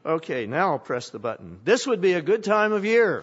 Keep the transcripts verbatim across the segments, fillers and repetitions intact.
Okay, now I'll press the button. This would be a good time of year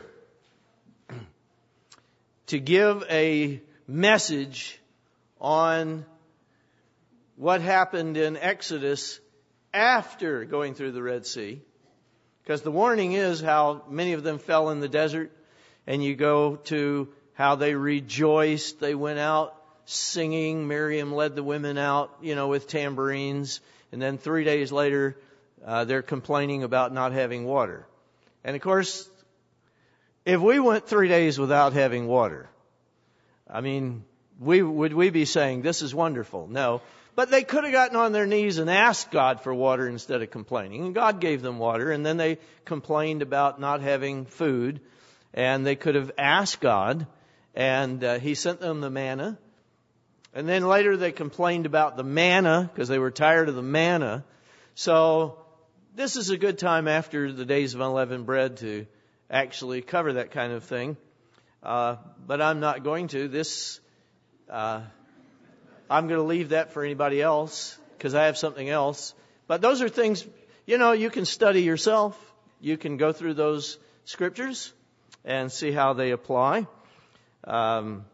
to give a message on what happened in Exodus after going through the Red Sea. Because the warning is how many of them fell in the desert. And you go to how they rejoiced. They went out singing. Miriam led the women out, you know, with tambourines. And then three days later, uh, they're complaining about not having water. And of course, if we went three days without having water, I mean, we would we be saying, this is wonderful? No. But they could have gotten on their knees and asked God for water instead of complaining. And God gave them water. And then they complained about not having food. And they could have asked God. And uh, He sent them the manna. And then later they complained about the manna because they were tired of the manna. So this is a good time after the days of unleavened bread to actually cover that kind of thing. Uh, but I'm not going to. This, uh, I'm going to leave that for anybody else because I have something else. But those are things, you know, you can study yourself. You can go through those scriptures and see how they apply. Um,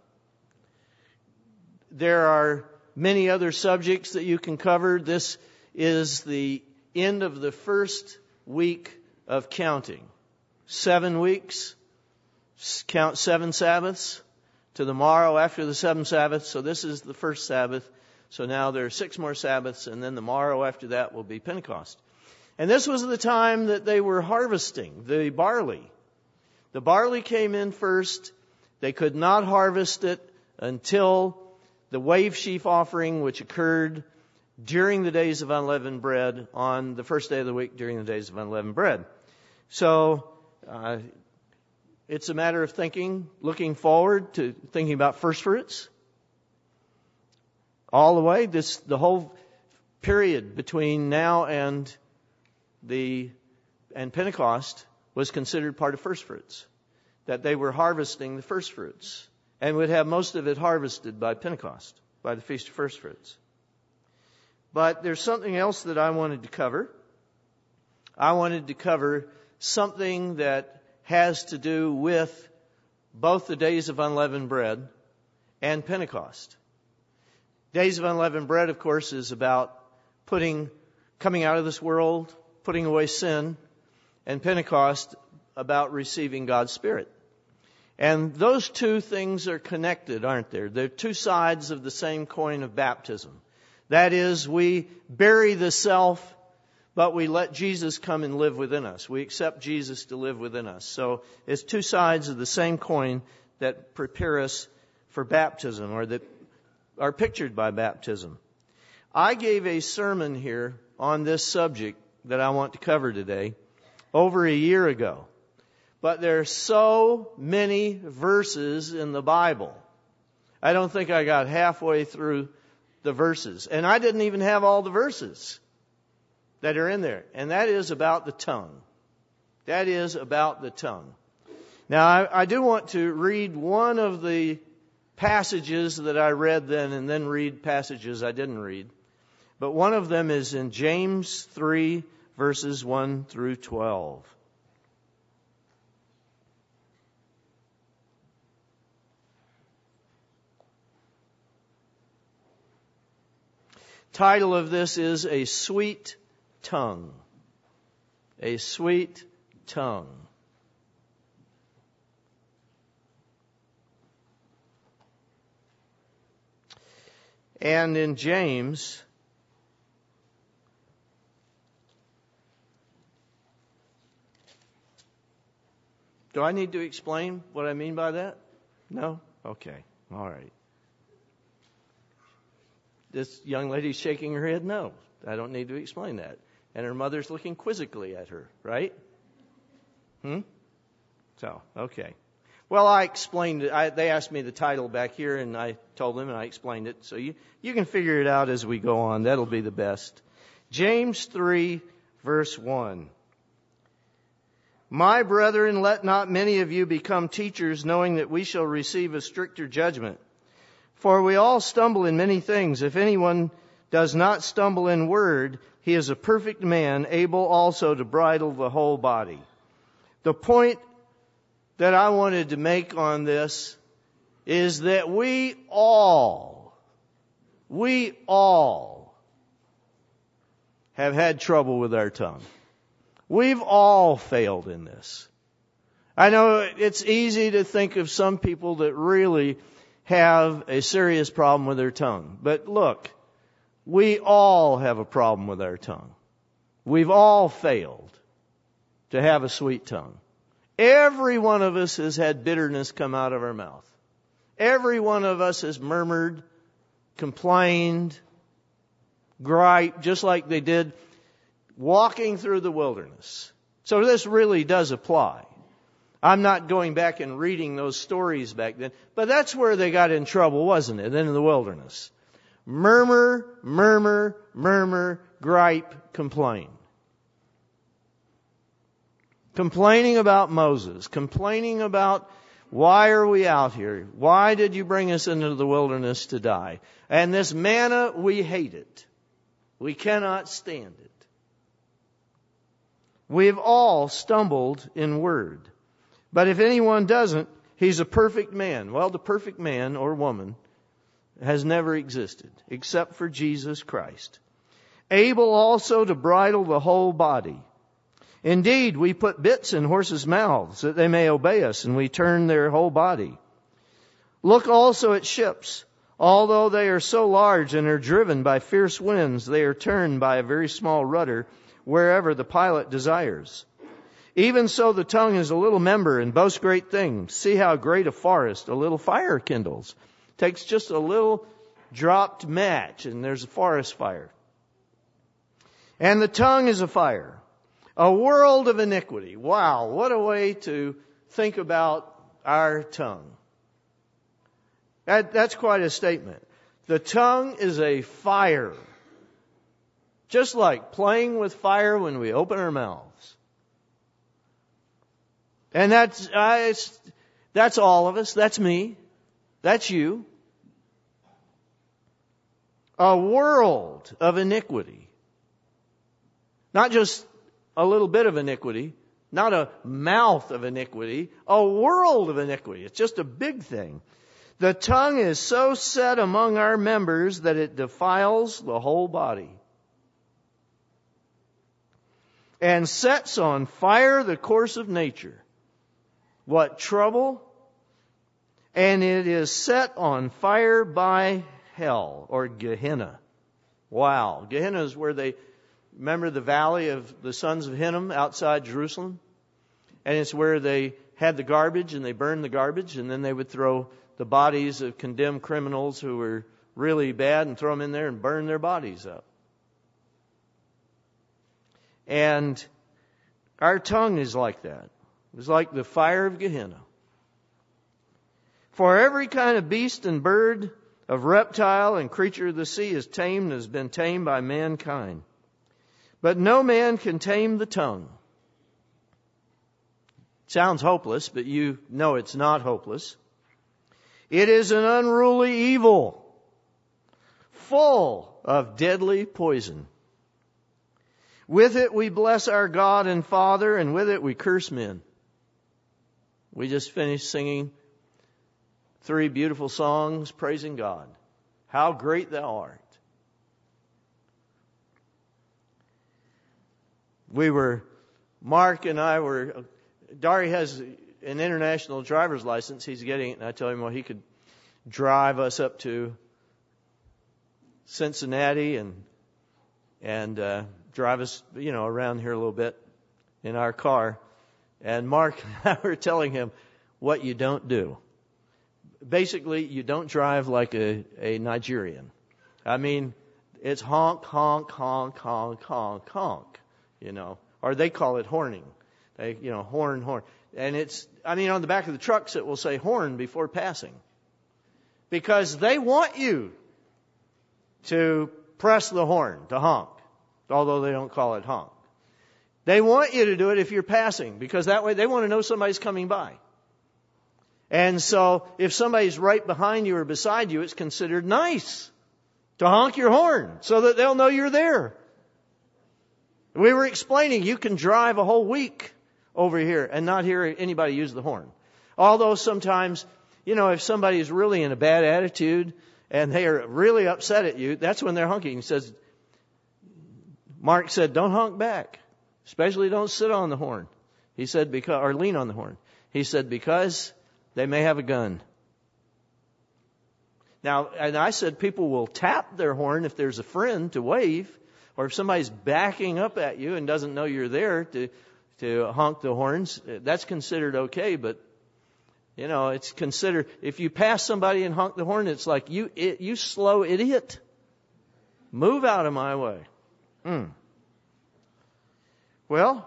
there are many other subjects that you can cover. This is the end of the first week of counting. Seven weeks. Count seven Sabbaths to the morrow after the seventh Sabbath. So this is the first Sabbath. So now there are six more Sabbaths, and then the morrow after that will be Pentecost. And this was the time that they were harvesting the barley. The barley came in first. They could not harvest it until the wave sheaf offering, which occurred during the days of unleavened bread on the first day of the week during the days of unleavened bread. So uh, it's a matter of thinking, looking forward to thinking about first fruits. All the way, this the whole period between now and the and Pentecost was considered part of first fruits. That they were harvesting the first fruits and would have most of it harvested by Pentecost, by the Feast of First Fruits. But there's something else that I wanted to cover. I wanted to cover something that has to do with both the days of unleavened bread and Pentecost. Days of unleavened bread, of course, is about putting, coming out of this world, putting away sin, and Pentecost about receiving God's Spirit. And those two things are connected, aren't there? They're two sides of the same coin of baptism. That is, we bury the self, but we let Jesus come and live within us. We accept Jesus to live within us. So it's two sides of the same coin that prepare us for baptism, or that are pictured by baptism. I gave a sermon here on this subject that I want to cover today over a year ago. But there are so many verses in the Bible. I don't think I got halfway through the verses. And I didn't even have all the verses that are in there. And that is about the tongue. That is about the tongue. Now, I, I do want to read one of the passages that I read then and then read passages I didn't read. But one of them is in James three, verses one through twelve. Title of this is A Sweet Tongue. A Sweet Tongue. And in James, do I need to explain what I mean by that? No? Okay. All right. This young lady's shaking her head, no. I don't need to explain that. And her mother's looking quizzically at her, right? Hmm? So, okay. Well, I explained it. I, they asked me the title back here, and I told them, and I explained it. So you, you can figure it out as we go on. That'll be the best. James three, verse one. My brethren, let not many of you become teachers, knowing that we shall receive a stricter judgment. For we all stumble in many things. If anyone does not stumble in word, he he is a perfect man, able also to bridle the whole body. The point that I wanted to make on this is that we all, we all have had trouble with our tongue. We've all failed in this. I know it's easy to think of some people that really have a serious problem with their tongue. But look, we all have a problem with our tongue. We've all failed to have a sweet tongue. Every one of us has had bitterness come out of our mouth. Every one of us has murmured, complained, griped, just like they did walking through the wilderness. So this really does apply. I'm not going back and reading those stories back then, but that's where they got in trouble, wasn't it? In the wilderness. Murmur, murmur, murmur, gripe, complain. Complaining about Moses, complaining about why are we out here? Why did you bring us into the wilderness to die? And this manna, we hate it. We cannot stand it. We've all stumbled in word. But if anyone doesn't, he's a perfect man. Well, the perfect man or woman has never existed except for Jesus Christ. Able also to bridle the whole body. Indeed, we put bits in horses' mouths that they may obey us, and we turn their whole body. Look also at ships. Although they are so large and are driven by fierce winds, they are turned by a very small rudder wherever the pilot desires. Even so, the tongue is a little member and boasts great things. See how great a forest a little fire kindles. Takes just a little dropped match, and there's a forest fire. And the tongue is a fire, a world of iniquity. Wow, what a way to think about our tongue. That, that's quite a statement. The tongue is a fire. Just like playing with fire when we open our mouths. And that's, uh, it's, that's all of us. That's me. That's you. A world of iniquity. Not just a little bit of iniquity. Not a mouth of iniquity. A world of iniquity. It's just a big thing. The tongue is so set among our members that it defiles the whole body. And sets on fire the course of nature. What trouble? And it is set on fire by hell, or Gehenna. Wow. Gehenna is where they, remember the valley of the sons of Hinnom outside Jerusalem? And it's where they had the garbage and they burned the garbage, and then they would throw the bodies of condemned criminals who were really bad and throw them in there and burn their bodies up. And our tongue is like that. It's like the fire of Gehenna. For every kind of beast and bird, of reptile and creature of the sea is tamed and has been tamed by mankind. But no man can tame the tongue. Sounds hopeless, but you know it's not hopeless. It is an unruly evil, full of deadly poison. With it we bless our God and Father, and with it we curse men. We just finished singing three beautiful songs praising God. How great thou art. We were, Mark and I were, Dari has an international driver's license. He's getting it, and I told him, well, he could drive us up to Cincinnati and and uh, drive us, you know, around here a little bit in our car. And Mark and I were telling him what you don't do. Basically, you don't drive like a, a Nigerian. I mean, it's honk, honk, honk, honk, honk, honk, you know. Or they call it horning. They, you know, horn, horn. And it's, I mean, on the back of the trucks it will say horn before passing. Because they want you to press the horn, to honk. Although they don't call it honk. They want you to do it if you're passing, because that way they want to know somebody's coming by. And so if somebody's right behind you or beside you, it's considered nice to honk your horn so that they'll know you're there. We were explaining you can drive a whole week over here and not hear anybody use the horn. Although sometimes, you know, if somebody is really in a bad attitude and they are really upset at you, that's when they're honking. He says, Mark said, don't honk back. Especially don't sit on the horn. He said, because, or lean on the horn. He said, because they may have a gun. Now, and I said people will tap their horn if there's a friend to wave, or if somebody's backing up at you and doesn't know you're there to, to honk the horns. That's considered okay, but, you know, it's considered, if you pass somebody and honk the horn, it's like, you, it, you slow idiot. Move out of my way. Hmm. Well,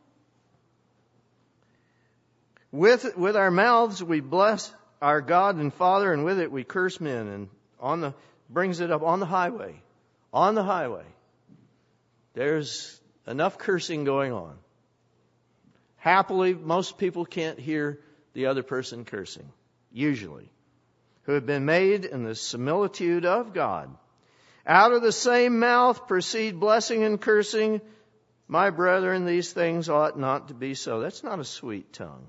with with our mouths we bless our God and Father, and with it we curse men. And on the brings it up on the highway, on the highway. There's enough cursing going on. Happily, most people can't hear the other person cursing, usually, who have been made in the similitude of God. Out of the same mouth proceed blessing and cursing. My brethren, these things ought not to be so. That's not a sweet tongue.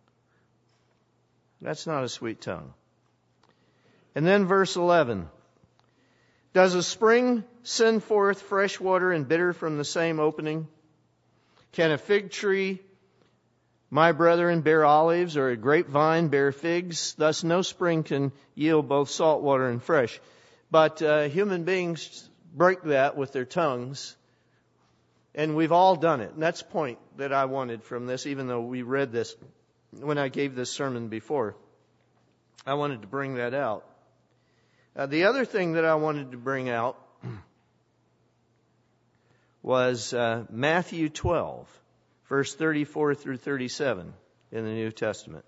That's not a sweet tongue. And then verse eleven. Does a spring send forth fresh water and bitter from the same opening? Can a fig tree, my brethren, bear olives, or a grapevine bear figs? Thus no spring can yield both salt water and fresh. But uh, human beings break that with their tongues. And we've all done it. And that's the point that I wanted from this, even though we read this when I gave this sermon before. I wanted to bring that out. Uh, the other thing that I wanted to bring out was uh, Matthew twelve, verse thirty-four through thirty-seven in the New Testament.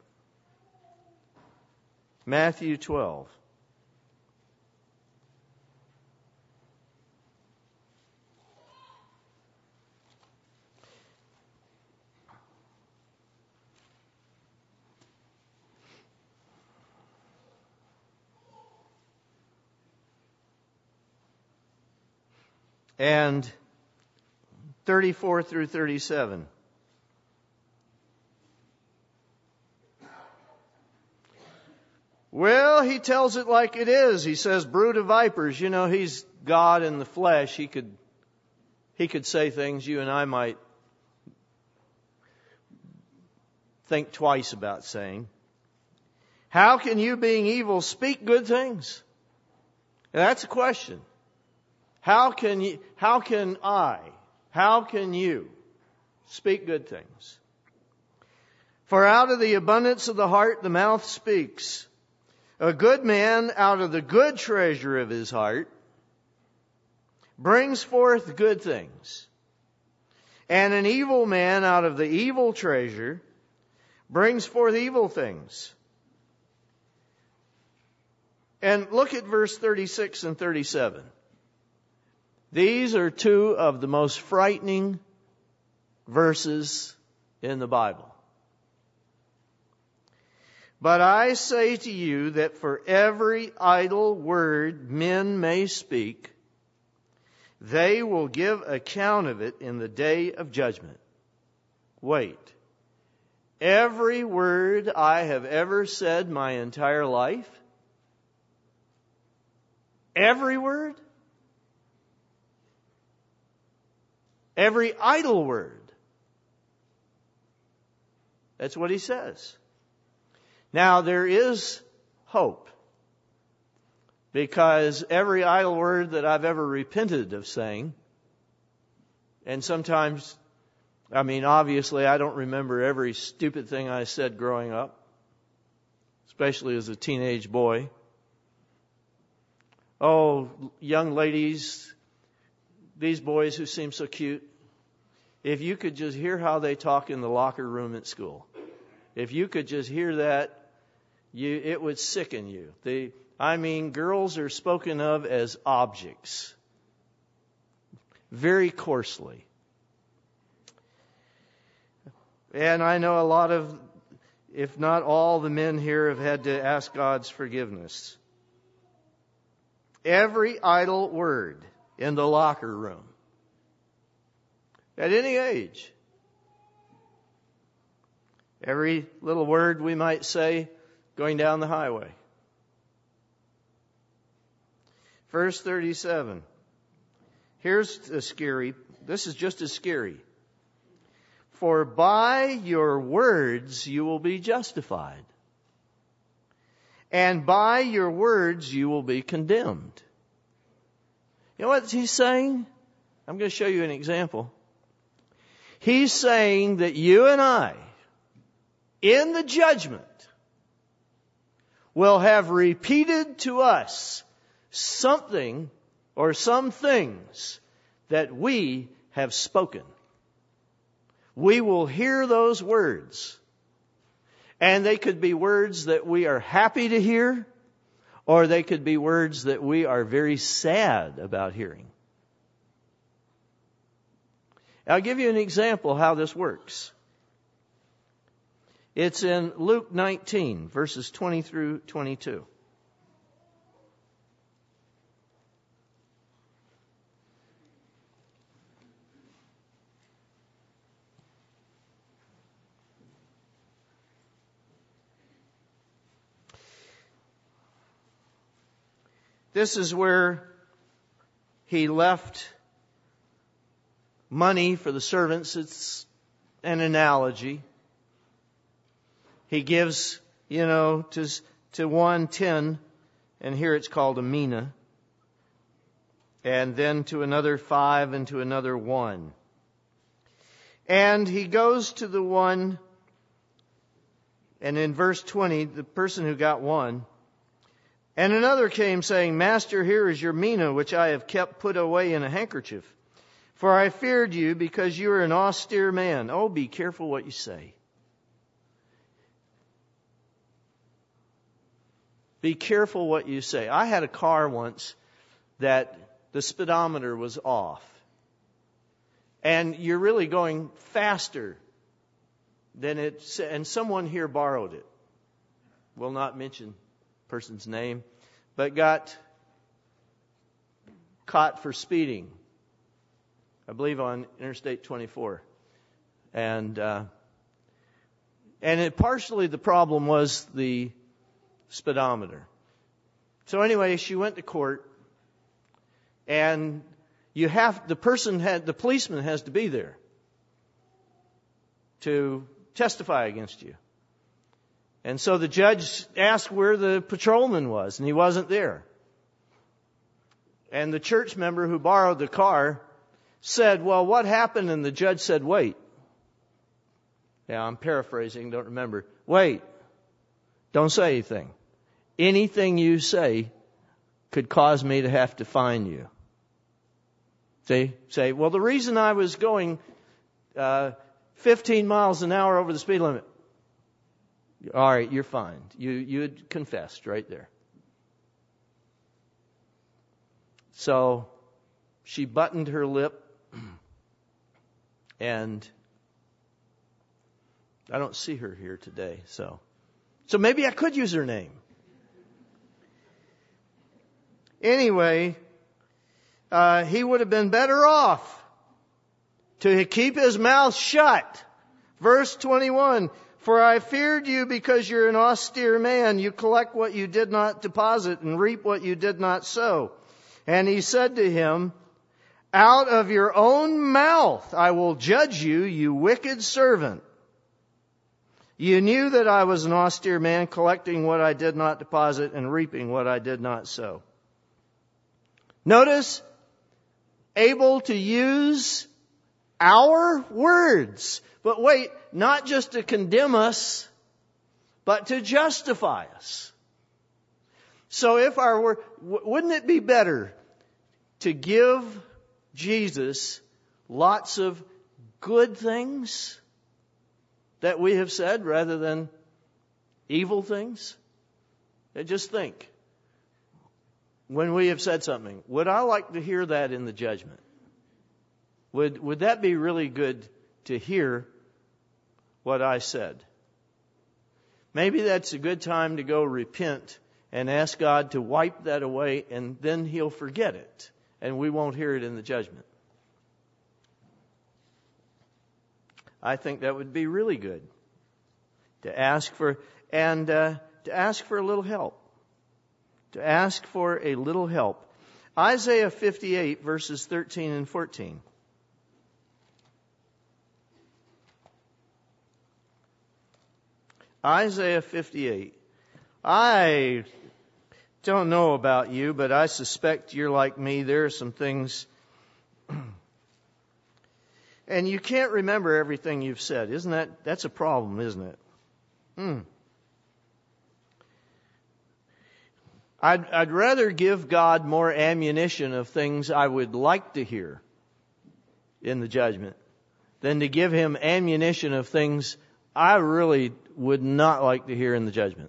Matthew twelve. And thirty-four through thirty-seven. Well, he tells it like it is. He says, brood of vipers. You know, he's God in the flesh. He could, he could say things you and I might think twice about saying. How can you, being evil, speak good things? Now, that's a question. How can you, how can I, how can you speak good things? For out of the abundance of the heart the mouth speaks. A good man out of the good treasure of his heart brings forth good things. And an evil man out of the evil treasure brings forth evil things. And look at verse thirty-six and thirty-seven. These are two of the most frightening verses in the Bible. But I say to you that for every idle word men may speak, they will give account of it in the day of judgment. Wait. Every word I have ever said my entire life? Every word? Every idle word. That's what he says. Now, there is hope. Because every idle word that I've ever repented of saying, and sometimes, I mean, obviously I don't remember every stupid thing I said growing up, especially as a teenage boy. Oh, young ladies, these boys who seem so cute, if you could just hear how they talk in the locker room at school, if you could just hear that, you, it would sicken you. They, I mean, girls are spoken of as objects, very coarsely. And I know a lot of, if not all, the men here have had to ask God's forgiveness. Every idle word in the locker room At any age. Every little word we might say going down the highway. Verse thirty-seven. Here's the scary. This is just as scary. For by your words you will be justified, and by your words you will be condemned. You know what he's saying? I'm going to show you an example. He's saying that you and I, in the judgment, will have repeated to us something or some things that we have spoken. We will hear those words. And they could be words that we are happy to hear, or they could be words that we are very sad about hearing. I'll give you an example how this works. It's in Luke nineteen, verses twenty through twenty-two. This is where he left money for the servants. It's an analogy. He gives, you know, to, to one ten, and here it's called a mina. And then to another five, and to another one. And he goes to the one, and in verse twenty, the person who got one, and another came saying, Master, here is your mina, which I have kept put away in a handkerchief. For I feared you, because you are an austere man. Oh, be careful what you say. Be careful what you say. I had a car once that the speedometer was off. And you're really going faster than it, and someone here borrowed it. Will not mention person's name, but got caught for speeding, I believe on Interstate twenty-four. And uh, and it, partially the problem was the speedometer. So anyway, she went to court, and you have the person had the policeman has to be there to testify against you. And so the judge asked where the patrolman was, and he wasn't there. And the church member who borrowed the car said, well, what happened? And the judge said, wait. Yeah, I'm paraphrasing, don't remember. Wait. Don't say anything. Anything you say could cause me to have to fine you. See? Say, well, the reason I was going uh, fifteen miles an hour over the speed limit. All right, you're fine. You you had confessed right there. So she buttoned her lip, and I don't see her here today. So, so maybe I could use her name. Anyway, uh, he would have been better off to keep his mouth shut. Verse twenty-one. For I feared you because you're an austere man. You collect what you did not deposit and reap what you did not sow. And he said to him, out of your own mouth I will judge you, you wicked servant. You knew that I was an austere man, collecting what I did not deposit and reaping what I did not sow. Notice, able to use our words. But wait, not just to condemn us, but to justify us. So if our word, wouldn't it be better to give Jesus lots of good things that we have said rather than evil things? And just think, when we have said something, would I like to hear that in the judgment? Would, would that be really good to hear what I said? Maybe that's a good time to go repent and ask God to wipe that away, and then He'll forget it, and we won't hear it in the judgment. I think that would be really good. To ask for, and uh, to ask for a little help. To ask for a little help. Isaiah fifty-eight, verses thirteen and fourteen. Isaiah fifty-eight. I don't know about you, but I suspect you're like me. There are some things, and you can't remember everything you've said. Isn't that, that's a problem, isn't it? Hmm. I'd, I'd rather give God more ammunition of things I would like to hear in the judgment than to give Him ammunition of things I really would not like to hear in the judgment.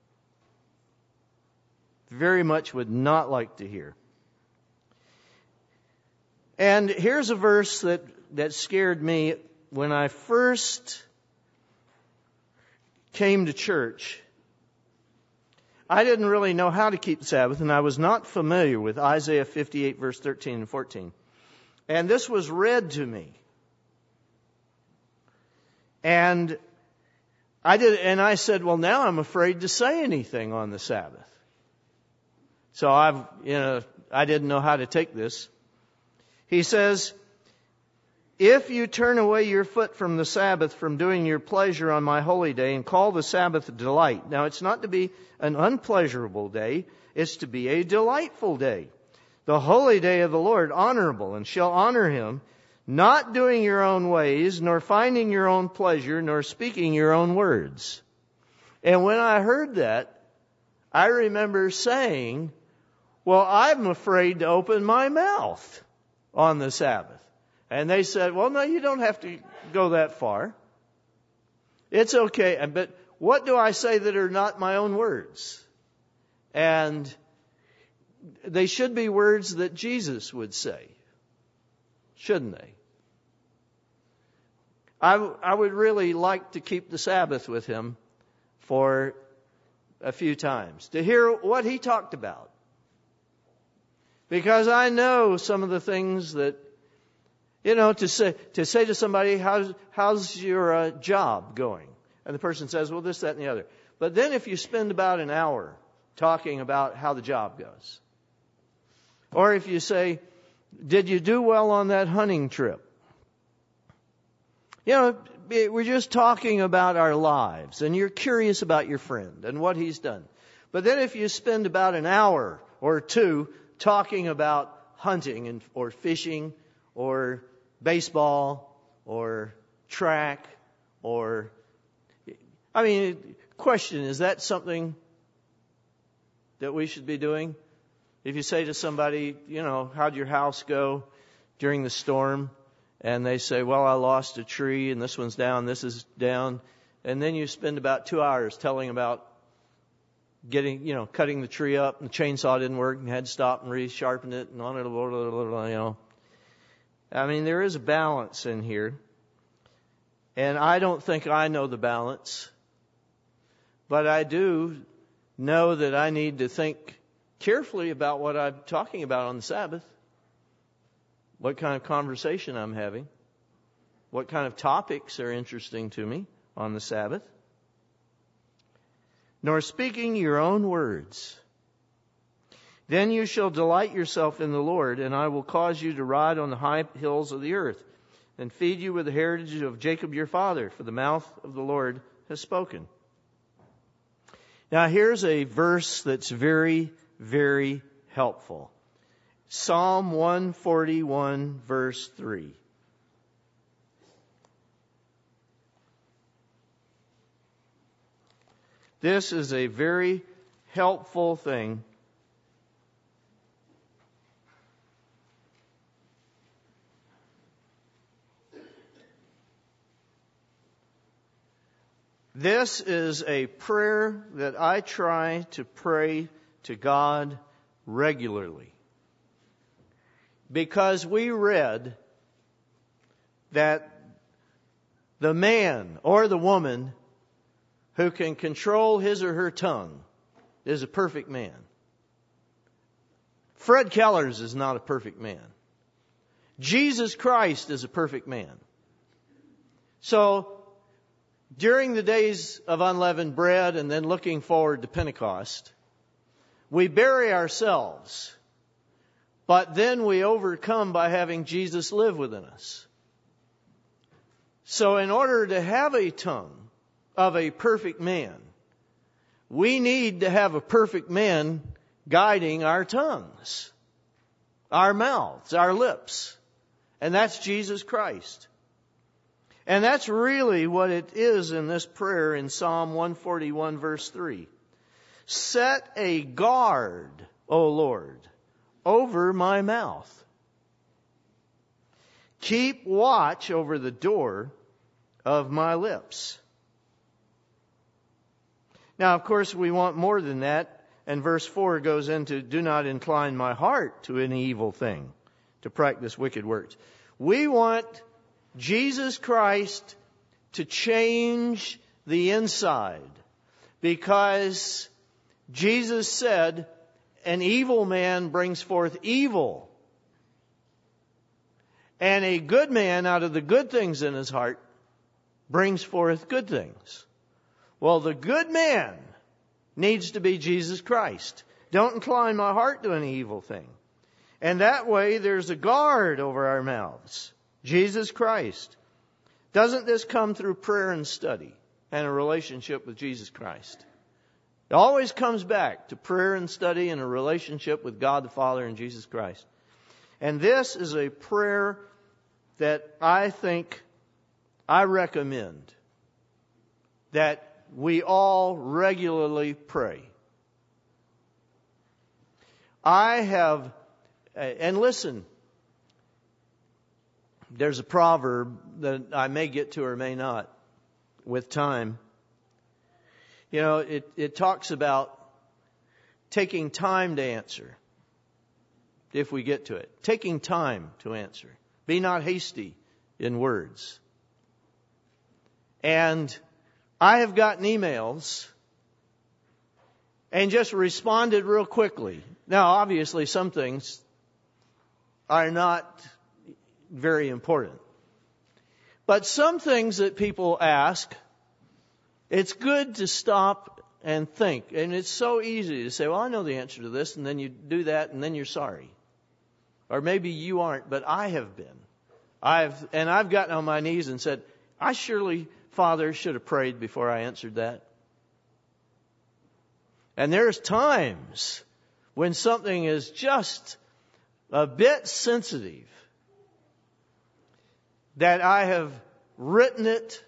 Very much would not like to hear. And here's a verse that, that scared me when I first came to church. I didn't really know how to keep the Sabbath, and I was not familiar with Isaiah fifty-eight, verse thirteen and fourteen. And this was read to me. And I did, and I said, well, now I'm afraid to say anything on the Sabbath. So I've, you know, I didn't know how to take this. He says, if you turn away your foot from the Sabbath, from doing your pleasure on my holy day, and call the Sabbath a delight. Now, it's not to be an unpleasurable day. It's to be a delightful day. The holy day of the Lord, honorable, and shall honor Him, not doing your own ways, nor finding your own pleasure, nor speaking your own words. And when I heard that, I remember saying, well, I'm afraid to open my mouth on the Sabbath. And they said, well, no, you don't have to go that far. It's okay. But what do I say that are not my own words? And they should be words that Jesus would say. Shouldn't they? I, I would really like to keep the Sabbath with Him for a few times, to hear what He talked about. Because I know some of the things that, you know, to say to say to somebody, how's, how's your uh, job going? And the person says, well, this, that, and the other. But then if you spend about an hour talking about how the job goes, or if you say, did you do well on that hunting trip? You know, we're just talking about our lives, and you're curious about your friend and what he's done. But then if you spend about an hour or two talking about hunting and or fishing or baseball or track or, I mean, question, is that something that we should be doing? If you say to somebody, you know, how'd your house go during the storm? And they say, well, I lost a tree and this one's down, this is down. And then you spend about two hours telling about getting, you know, cutting the tree up and the chainsaw didn't work and had to stop and resharpen it and on it, you know. I mean, there is a balance in here. And I don't think I know the balance. But I do know that I need to think carefully about what I'm talking about on the Sabbath. What kind of conversation I'm having. What kind of topics are interesting to me on the Sabbath. Nor speaking your own words. Then you shall delight yourself in the Lord, and I will cause you to ride on the high hills of the earth, and feed you with the heritage of Jacob your father, for the mouth of the Lord has spoken. Now here's a verse that's very, very helpful. Psalm one forty-one, verse three. This is a very helpful thing. This is a prayer that I try to pray to God regularly. Because we read that the man or the woman who can control his or her tongue is a perfect man. Fred Kellers is not a perfect man. Jesus Christ is a perfect man. So, during the days of unleavened bread and then looking forward to Pentecost, we bury ourselves, but then we overcome by having Jesus live within us. So in order to have a tongue of a perfect man, we need to have a perfect man guiding our tongues, our mouths, our lips. And that's Jesus Christ. And that's really what it is in this prayer in Psalm one forty-one verse three. Set a guard, O Lord, over my mouth. Keep watch over the door of my lips. Now, of course, we want more than that. And verse four goes into, do not incline my heart to any evil thing, to practice wicked works. We want Jesus Christ to change the inside, because Jesus said, an evil man brings forth evil, and a good man out of the good things in his heart brings forth good things. Well, the good man needs to be Jesus Christ. Don't incline my heart to any evil thing. And that way there's a guard over our mouths. Jesus Christ. Doesn't this come through prayer and study and a relationship with Jesus Christ? It always comes back to prayer and study and a relationship with God the Father and Jesus Christ. And this is a prayer that I think, I recommend that we all regularly pray. I have, and listen, there's a proverb that I may get to or may not with time. You know, it, it talks about taking time to answer, if we get to it. Taking time to answer. Be not hasty in words. And I have gotten emails and just responded real quickly. Now, obviously, some things are not very important. But some things that people ask, it's good to stop and think. And it's so easy to say, well, I know the answer to this, and then you do that, and then you're sorry. Or maybe you aren't, but I have been. I've and I've gotten on my knees and said, I surely, Father, should have prayed before I answered that. And there's times when something is just a bit sensitive that I have written it,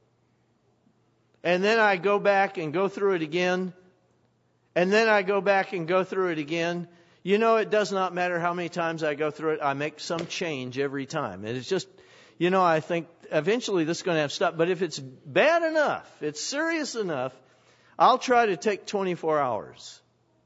and then I go back and go through it again, and then I go back and go through it again. You know, it does not matter how many times I go through it. I make some change every time. And it's just, you know, I think eventually this is going to have to stop. But if it's bad enough, it's serious enough, I'll try to take twenty-four hours.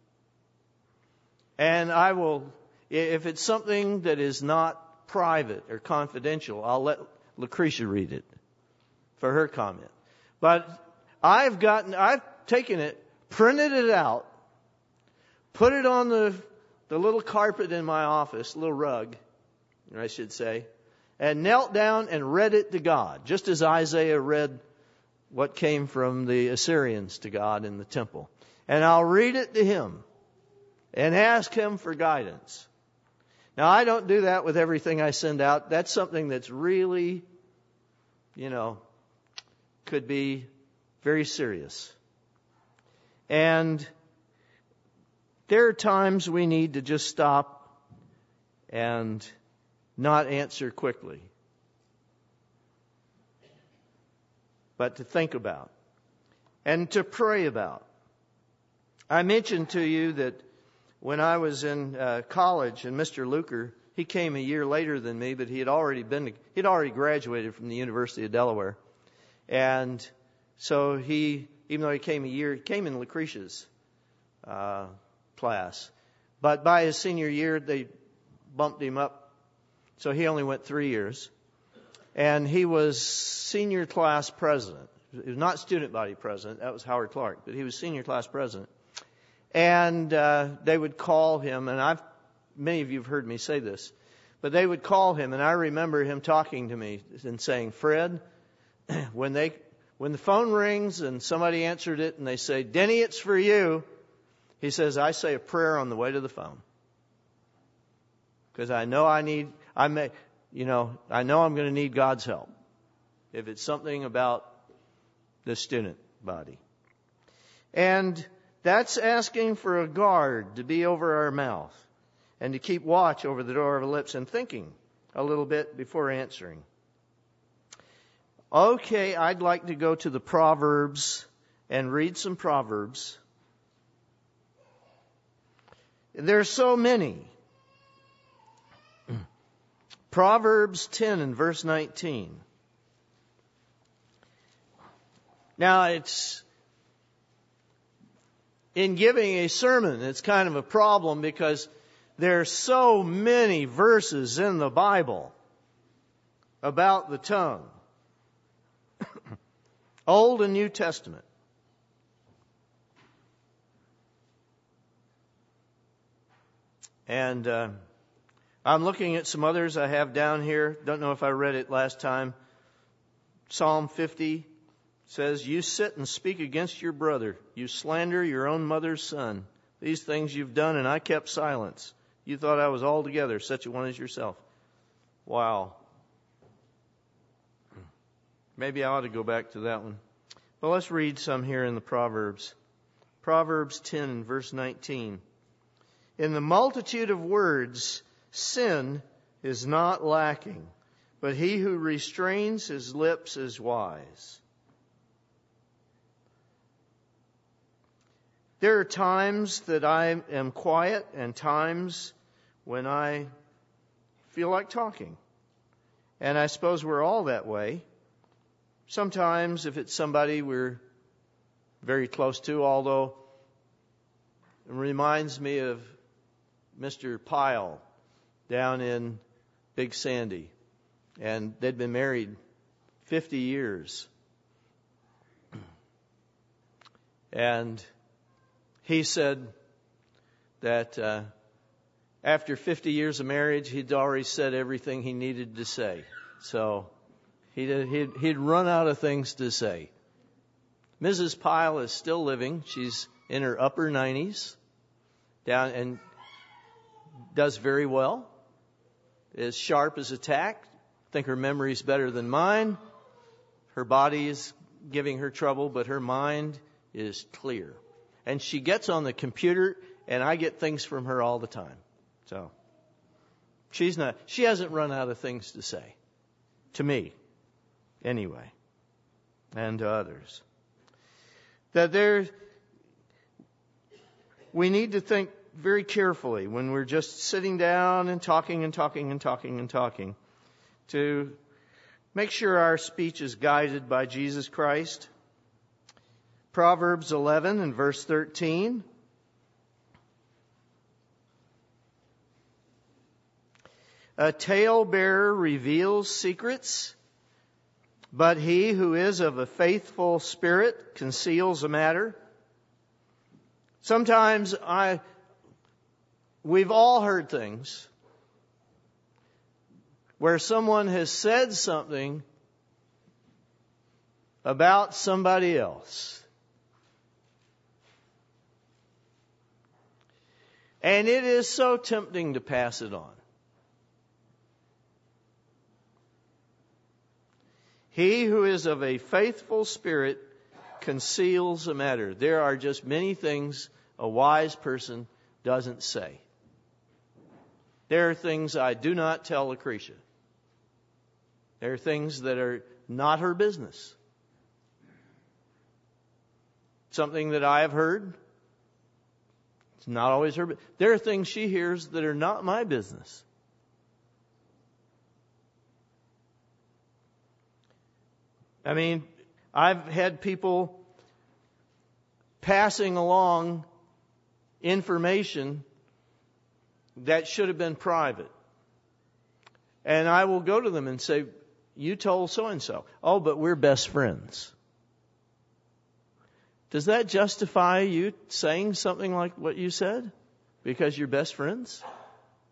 And I will, if it's something that is not private or confidential, I'll let Lucretia read it for her comment. But I've gotten, I've taken it, printed it out, put it on the, the little carpet in my office, little rug, I should say, and knelt down and read it to God, just as Isaiah read what came from the Assyrians to God in the temple. And I'll read it to him and ask him for guidance. Now, I don't do that with everything I send out. That's something that's really, you know, could be very serious. And there are times we need to just stop and not answer quickly, but to think about and to pray about. I mentioned to you that when I was in uh, college, and Mister Luker, he came a year later than me, but he had already been, he'd already graduated from the University of Delaware. And so he, even though he came a year, he came in Lucretia's uh, class. But by his senior year, they bumped him up. So he only went three years. And he was senior class president. He was not student body president. That was Howard Clark. But he was senior class president. And uh, they would call him, and I've many of you have heard me say this, but they would call him, and I remember him talking to me and saying, Fred, when they when the phone rings and somebody answered it and they say, "Denny, it's for you," he says, "I say a prayer on the way to the phone because I know I need I may you know I know I'm going to need God's help if it's something about the student body." And that's asking for a guard to be over our mouth and to keep watch over the door of our lips and thinking a little bit before answering. Okay, I'd like to go to the Proverbs and read some Proverbs. There's so many. Proverbs ten and verse nineteen. Now, it's in giving a sermon, it's kind of a problem because there are so many verses in the Bible about the tongue. Old and New Testament. And uh, I'm looking at some others I have down here. Don't know if I read it last time. Psalm fifty says, "You sit and speak against your brother. You slander your own mother's son. These things you've done, and I kept silence. You thought I was altogether such a one as yourself." Wow. Maybe I ought to go back to that one. Well, let's read some here in the Proverbs. Proverbs ten and verse nineteen. "In the multitude of words, sin is not lacking, but he who restrains his lips is wise." There are times that I am quiet and times when I feel like talking. And I suppose we're all that way. Sometimes if it's somebody we're very close to, although it reminds me of Mister Pyle down in Big Sandy. And they'd been married fifty years. And he said that uh, after fifty years of marriage, he'd already said everything he needed to say. So he'd, he'd, he'd run out of things to say. Missus Pyle is still living. She's in her upper nineties, down and does very well. Is sharp as a tack. I think her memory's better than mine. Her body is giving her trouble, but her mind is clear. And she gets on the computer, and I get things from her all the time. So she's not. She hasn't run out of things to say, to me, anyway, and to others. That there, we need to think very carefully when we're just sitting down and talking and talking and talking and talking, to make sure our speech is guided by Jesus Christ. Proverbs eleven and verse thirteen. "A talebearer reveals secrets, but he who is of a faithful spirit conceals a matter." Sometimes I, we've all heard things where someone has said something about somebody else. And it is so tempting to pass it on. He who is of a faithful spirit conceals a matter. There are just many things a wise person doesn't say. There are things I do not tell Lucretia. There are things that are not her business. Something that I have heard, it's not always her business. There are things she hears that are not my business. I mean, I've had people passing along information that should have been private. And I will go to them and say, "You told so-and-so." "Oh, but we're best friends." Does that justify you saying something like what you said? Because you're best friends?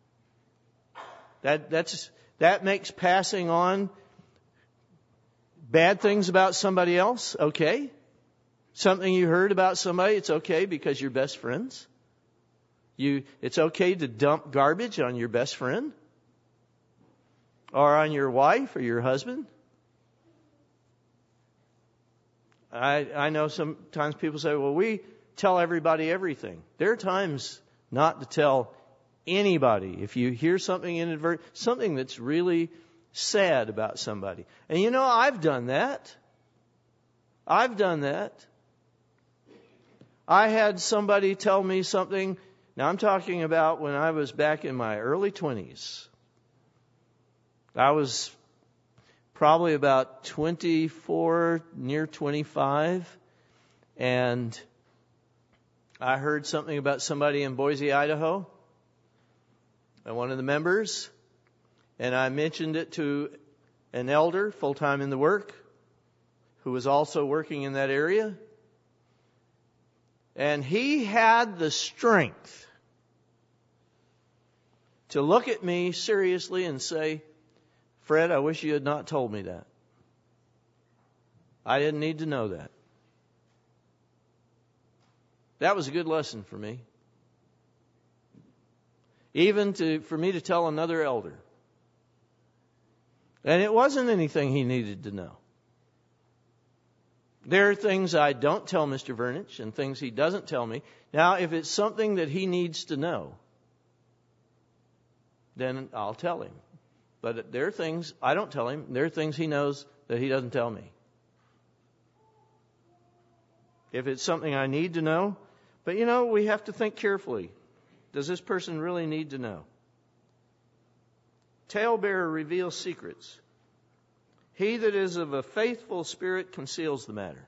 That, that's, that makes passing on Bad things about somebody else, okay. Something you heard about somebody, it's okay because you're best friends. You, it's okay to dump garbage on your best friend or on your wife or your husband. I, I know sometimes people say, well, we tell everybody everything. There are times not to tell anybody. If you hear something inadvertent, something that's really sad about somebody. And you know, I've done that. I've done that. I had somebody tell me something. Now I'm talking about when I was back in my early twenties. I was probably about twenty-four, near twenty-five. And I heard something about somebody in Boise, Idaho. And one of the members. And I mentioned it to an elder, full-time in the work, who was also working in that area. And he had the strength to look at me seriously and say, Fred, I wish you had not told me that. I didn't need to know that. That was a good lesson for me. Even to for me to tell another elder. And it wasn't anything he needed to know. There are things I don't tell Mister Vernich and things he doesn't tell me. Now, if it's something that he needs to know, then I'll tell him. But there are things I don't tell him. There are things he knows that he doesn't tell me. If it's something I need to know, but you know, we have to think carefully. Does this person really need to know? Talebearer reveals secrets. He that is of a faithful spirit conceals the matter.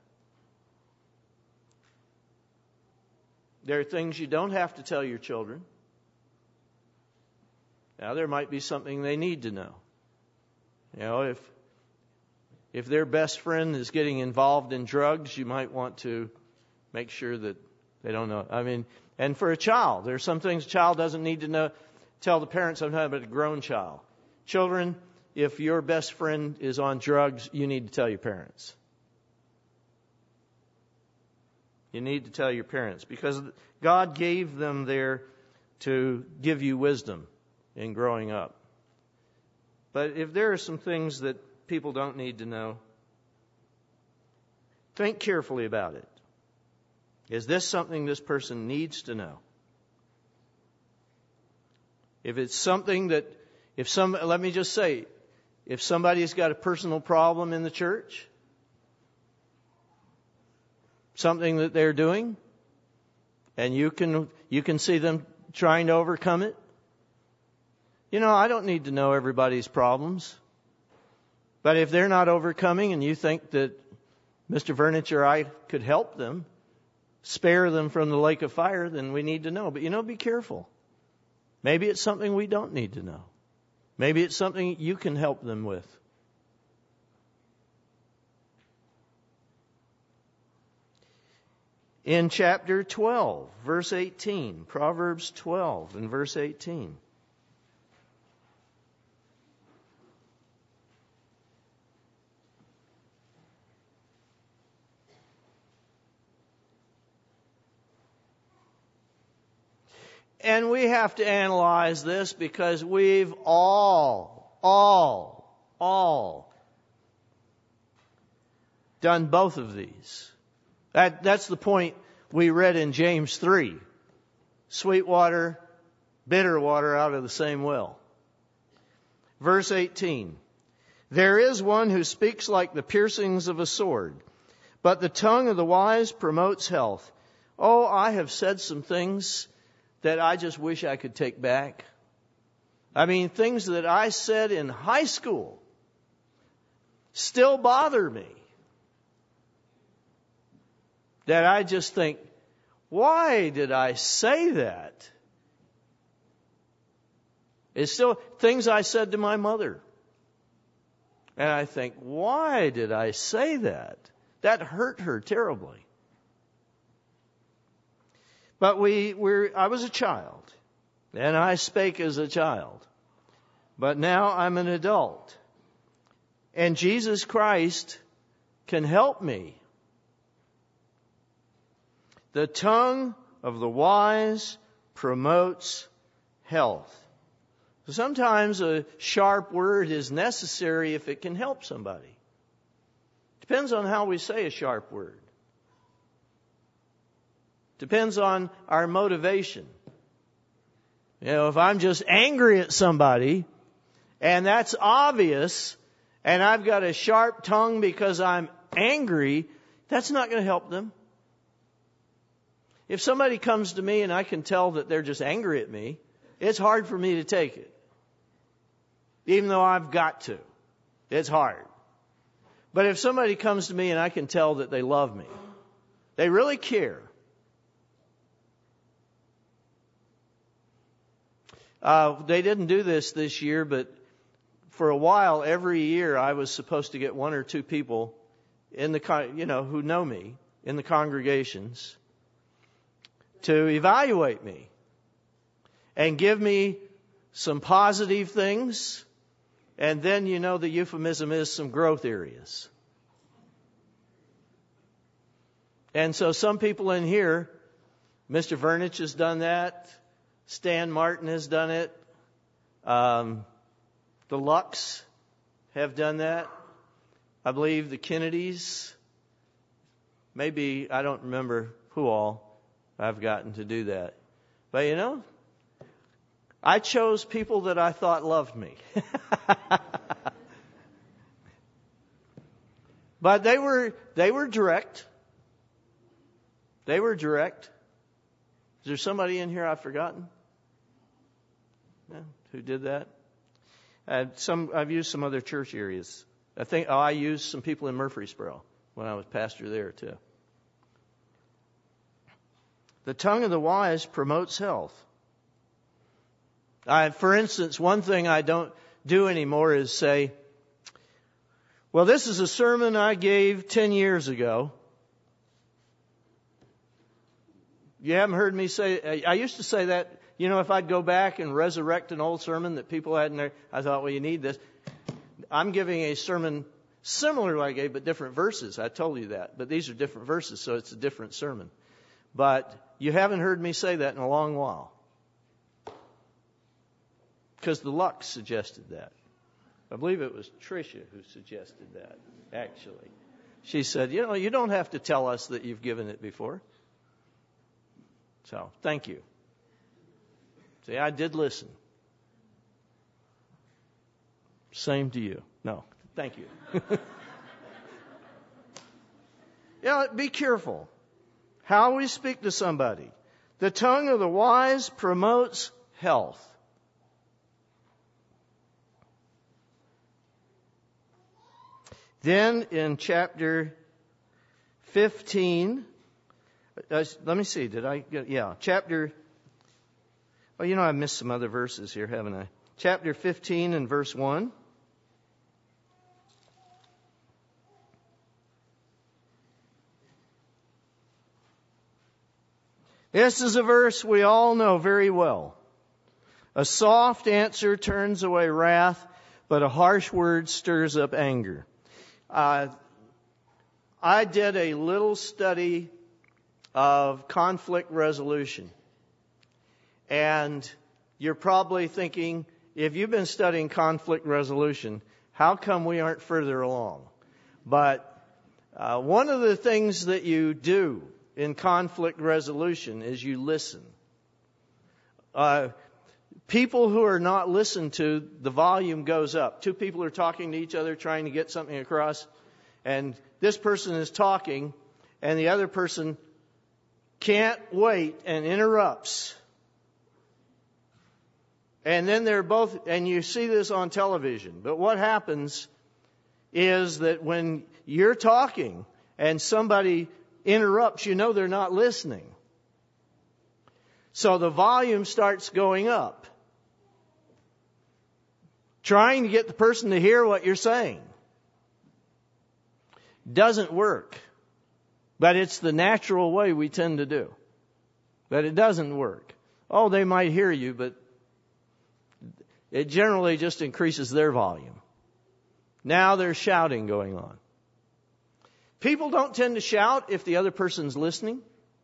There are things you don't have to tell your children. Now, there might be something they need to know. You know, if if their best friend is getting involved in drugs, you might want to make sure that they don't know. I mean, and for a child, there are some things a child doesn't need to know. Tell the parents sometimes, but a grown child. Children, if your best friend is on drugs, you need to tell your parents. You need to tell your parents because God gave them there to give you wisdom in growing up. But if there are some things that people don't need to know, think carefully about it. Is this something this person needs to know? If it's something that, if some, let me just say, if somebody's got a personal problem in the church, something that they're doing, and you can you can see them trying to overcome it. You know, I don't need to know everybody's problems. But if they're not overcoming and you think that Mister Vernich or I could help them, spare them from the lake of fire, then we need to know. But you know, be careful. Maybe it's something we don't need to know. Maybe it's something you can help them with. In chapter twelve, verse eighteen, Proverbs twelve and verse eighteen. And we have to analyze this because we've all, all, all done both of these. That, that's the point we read in James three. Sweet water, bitter water out of the same well. Verse eighteen. There is one who speaks like the piercings of a sword, but the tongue of the wise promotes health. Oh, I have said some things that I just wish I could take back. I mean, things that I said in high school still bother me. That I just think, why did I say that? It's still things I said to my mother. And I think, why did I say that? That hurt her terribly. But we were, I was a child, and I spake as a child. But now I'm an adult. And Jesus Christ can help me. The tongue of the wise promotes health. Sometimes a sharp word is necessary if it can help somebody. Depends on how we say a sharp word. Depends on our motivation. You know, if I'm just angry at somebody, and that's obvious, and I've got a sharp tongue because I'm angry, that's not going to help them. If somebody comes to me and I can tell that they're just angry at me, it's hard for me to take it. Even though I've got to. It's hard. But if somebody comes to me and I can tell that they love me, they really care. Uh, they didn't do this this year, but for a while, every year, I was supposed to get one or two people in the, you know, who know me in the congregations to evaluate me and give me some positive things. And then, you know, the euphemism is some growth areas. And so some people in here, Mister Vernich has done that. Stan Martin has done it. Um, the Lux have done that. I believe the Kennedys. Maybe, I don't remember who all I've gotten to do that. But you know, I chose people that I thought loved me. But they were they were direct. They were direct. Is there somebody in here I've forgotten? Yeah, who did that? Uh, some I've used some other church areas. I think oh, I used some people in Murfreesboro when I was pastor there too. The tongue of the wise promotes health. I, for instance, one thing I don't do anymore is say, well, this is a sermon I gave ten years ago. You haven't heard me say, I used to say that, you know, if I'd go back and resurrect an old sermon that people had in there, I thought, well, you need this. I'm giving a sermon similar to what I gave, but different verses. I told you that. But these are different verses, so it's a different sermon. But you haven't heard me say that in a long while. Because the Lux suggested that. I believe it was Tricia who suggested that, actually. She said, you know, you don't have to tell us that you've given it before. So, thank you. See, I did listen. Same to you. No, thank you. You know, be careful how we speak to somebody. The tongue of the wise promotes health. Then in chapter fifteen, uh, let me see, did I get, yeah, chapter, well, you know, I missed some other verses here, haven't I? Chapter fifteen and verse one. This is a verse we all know very well. A soft answer turns away wrath, but a harsh word stirs up anger. Uh, I did a little study of conflict resolution. And you're probably thinking, if you've been studying conflict resolution, how come we aren't further along? But uh, one of the things that you do in conflict resolution is you listen. Uh, people who are not listened to, the volume goes up. Two people are talking to each other, trying to get something across, and this person is talking, and the other person can't wait and interrupts. And then they're both, and you see this on television, but what happens is that when you're talking and somebody interrupts, you know they're not listening. So the volume starts going up, trying to get the person to hear what you're saying. Doesn't work. But it's the natural way we tend to do. But it doesn't work. Oh, they might hear you, but it generally just increases their volume. Now there's shouting going on. People don't tend to shout if the other person's listening.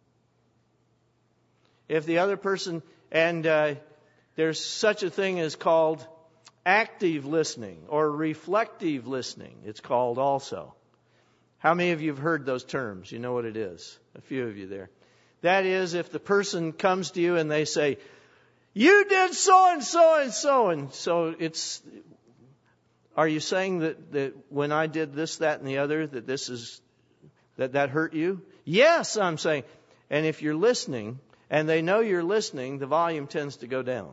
If the other person, and uh, there's such a thing as called active listening or reflective listening, it's called also. How many of you have heard those terms? You know what it is. A few of you there. That is, if the person comes to you and they say, you did so and so and so, and so it's, are you saying that, that when I did this, that, and the other, that this is, that that hurt you? Yes, I'm saying. And if you're listening, and they know you're listening, the volume tends to go down.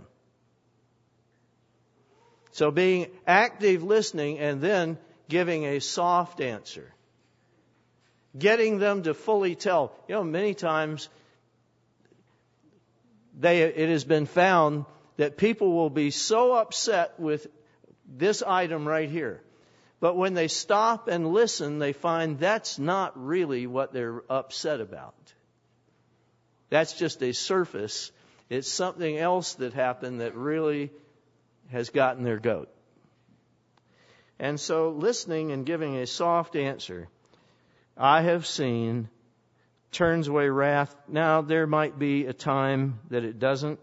So being active listening and then giving a soft answer. Getting them to fully tell. You know, many times they, it has been found that people will be so upset with this item right here. But when they stop and listen, they find that's not really what they're upset about. That's just a surface. It's something else that happened that really has gotten their goat. And so listening and giving a soft answer, I have seen, turns away wrath. Now, there might be a time that it doesn't.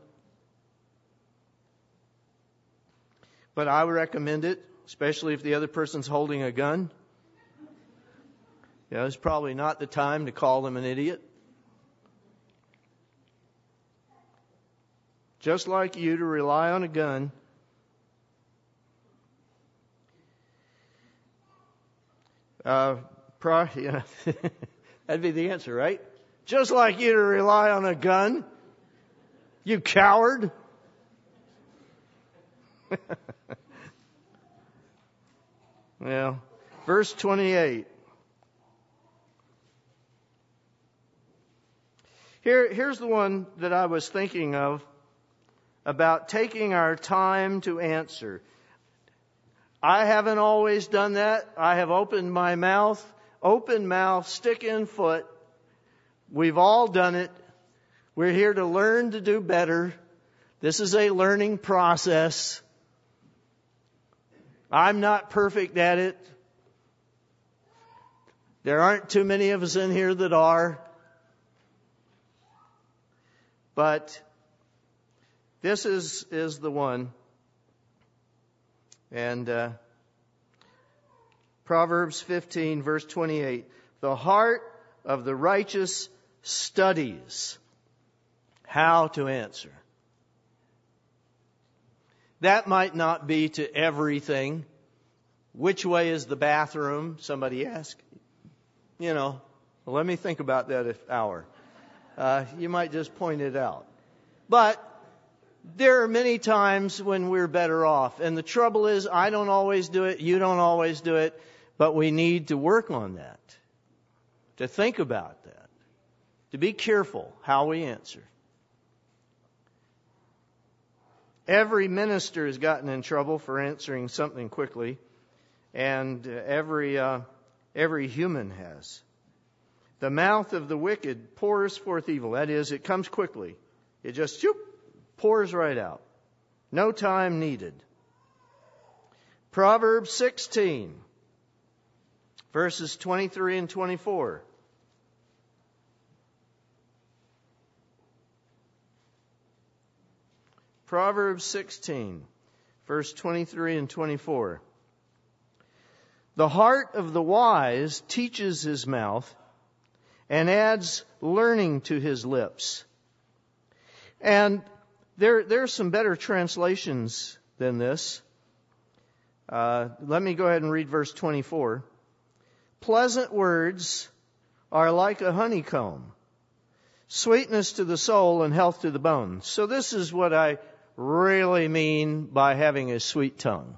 But I would recommend it, especially if the other person's holding a gun. You know, it's probably not the time to call them an idiot. Just like you, to rely on a gun. Uh, pro, yeah, that'd be the answer, right? Just like you to rely on a gun, you coward. Well, verse twenty-eight. Here, here's the one that I was thinking of about taking our time to answer. I haven't always done that. I have opened my mouth, open mouth, stick in foot. We've all done it. We're here to learn to do better. This is a learning process. I'm not perfect at it. There aren't too many of us in here that are. But this is, is the one. And uh, Proverbs fifteen, verse twenty-eight. The heart of the righteous studies how to answer. That might not be to everything. Which way is the bathroom? Somebody asked. You know, well, let me think about that an hour. Uh, you might just point it out. But there are many times when we're better off. And the trouble is, I don't always do it. You don't always do it. But we need to work on that. To think about that. To be careful how we answer. Every minister has gotten in trouble for answering something quickly. And every, uh, every human has. The mouth of the wicked pours forth evil. That is, it comes quickly. It just, shoop, pours right out. No time needed. Proverbs sixteen, verses twenty-three and twenty-four. Proverbs sixteen, verse twenty-three and twenty-four. The heart of the wise teaches his mouth and adds learning to his lips. And there, there are some better translations than this. Uh, let me go ahead and read verse twenty-four. Pleasant words are like a honeycomb, sweetness to the soul and health to the bones. So this is what I really mean by having a sweet tongue.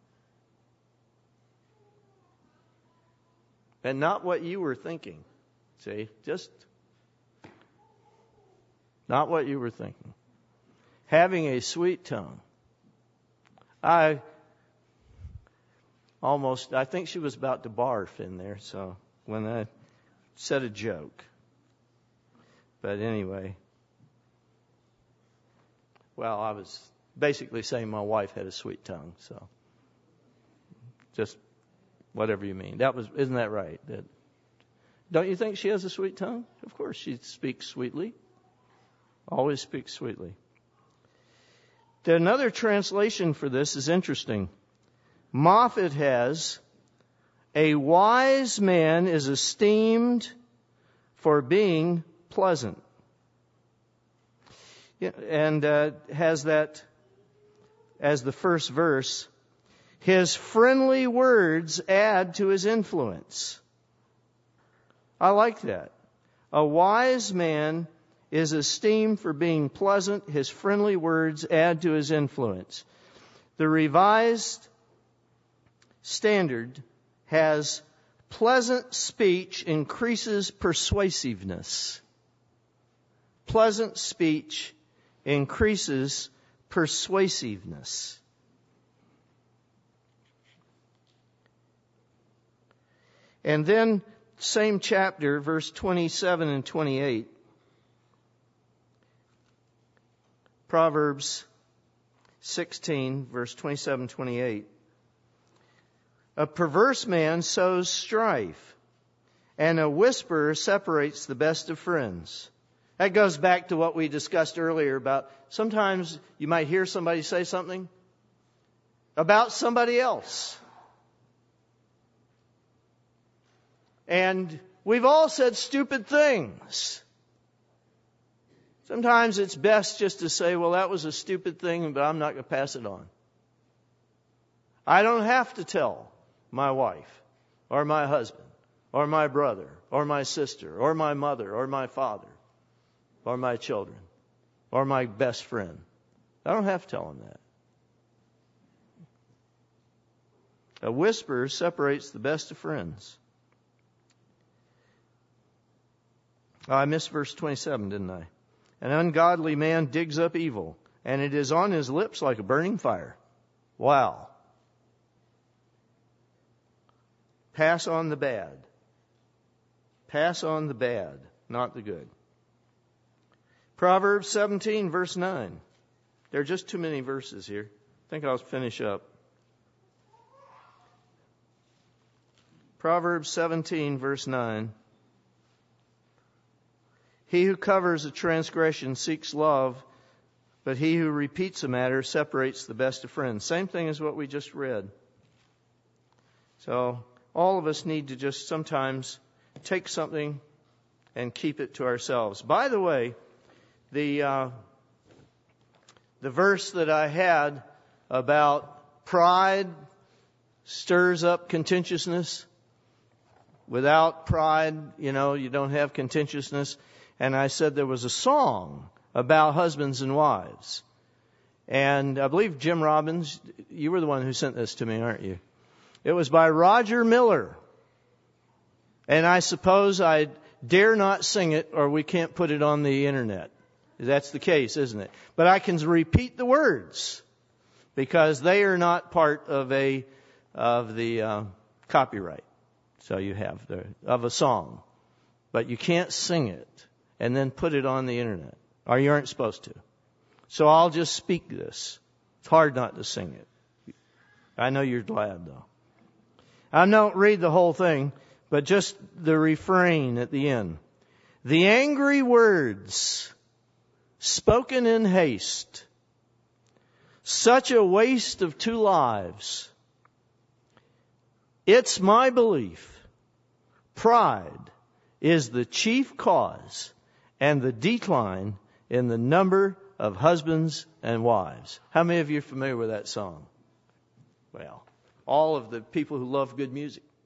And not what you were thinking. See, just not what you were thinking. Having a sweet tongue. I almost, I think she was about to barf in there, so when I said a joke. But anyway. Well, I was basically saying my wife had a sweet tongue, so just whatever you mean. That was, isn't that right? That, Don't you think she has a sweet tongue? Of course she speaks sweetly. Always speaks sweetly. Another translation for this is interesting. Moffat has, a wise man is esteemed for being pleasant. Yeah, and uh, has that as the first verse. His friendly words add to his influence. I like that. A wise man is esteemed for being pleasant. His friendly words add to his influence. The Revised Standard has pleasant speech increases persuasiveness. Pleasant speech increases persuasiveness. And then, same chapter, verse twenty-seven and twenty-eight. Proverbs sixteen, verse twenty-seven, twenty-eight. A perverse man sows strife, and a whisperer separates the best of friends. That goes back to what we discussed earlier about sometimes you might hear somebody say something about somebody else. And we've all said stupid things. Sometimes it's best just to say, well, that was a stupid thing, but I'm not going to pass it on. I don't have to tell my wife or my husband or my brother or my sister or my mother or my father or my children or my best friend. I don't have to tell them that. A whisper separates the best of friends. Oh, I missed verse twenty-seven, didn't I? An ungodly man digs up evil, and it is on his lips like a burning fire. Wow. Pass on the bad. Pass on the bad, not the good. Proverbs seventeen, verse nine. There are just too many verses here. I think I'll finish up. Proverbs seventeen, verse nine. He who covers a transgression seeks love, but he who repeats a matter separates the best of friends. Same thing as what we just read. So all of us need to just sometimes take something and keep it to ourselves. By the way, the uh, the verse that I had about pride stirs up contentiousness. Without pride, you know, you don't have contentiousness. And I said there was a song about husbands and wives. And I believe Jim Robbins, you were the one who sent this to me, aren't you? It was by Roger Miller. And I suppose I dare not sing it or we can't put it on the internet. That's the case, isn't it? But I can repeat the words because they are not part of a of the uh, copyright. So you have the of a song. But you can't sing it and then put it on the internet. Or you aren't supposed to. So I'll just speak this. It's hard not to sing it. I know you're glad, though. I don't read the whole thing, but just the refrain at the end. The angry words spoken in haste, such a waste of two lives. It's my belief, pride is the chief cause and the decline in the number of husbands and wives. How many of you are familiar with that song? Well, all of the people who love good music.